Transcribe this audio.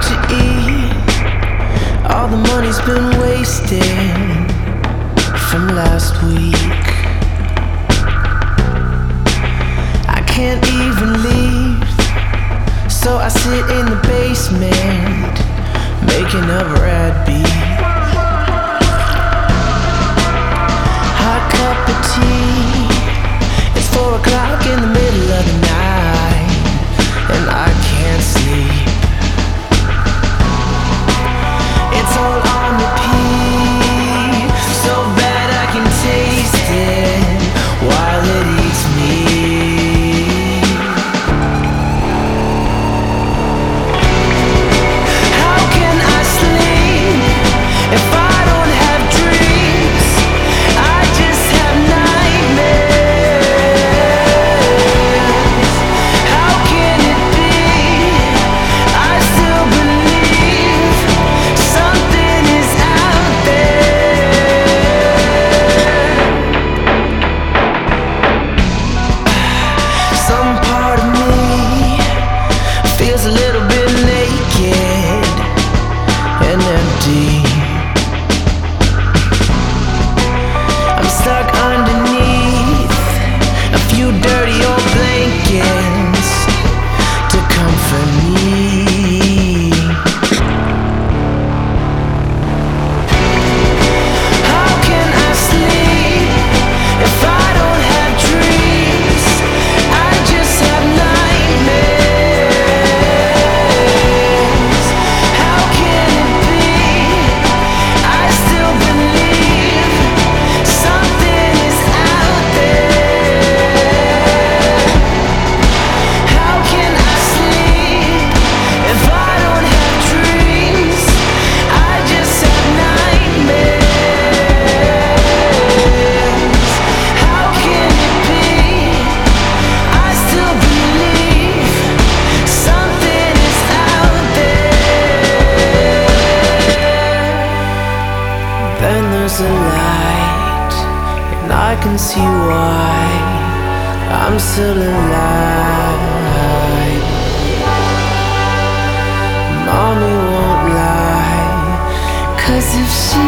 to eat. All the money's been wasted from last week. I can't even leave, so I sit in the basement making a rad beat. Hot cup of tea. It's 4 o'clock in the middle of the night, and I can't sleep. It's all on repeat, so bad I can taste it while it eats me. How can I sleep if I don't have dreams? I just have nightmares. How can it be? I still believe something is out there. Some part of me feels a little bit naked and empty. I'm stuck underneath a few dirty old blankets to comfort me. How can I sleep if I don't have dreams? I just have nightmares. How can it be? I still believe something is out there. How can I sleep if I don't have dreams? I just have nightmares. How can it be? I still believe something is out there. Then there's a light, and I can see why I'm still alive. Mommy won't lie, 'cause if she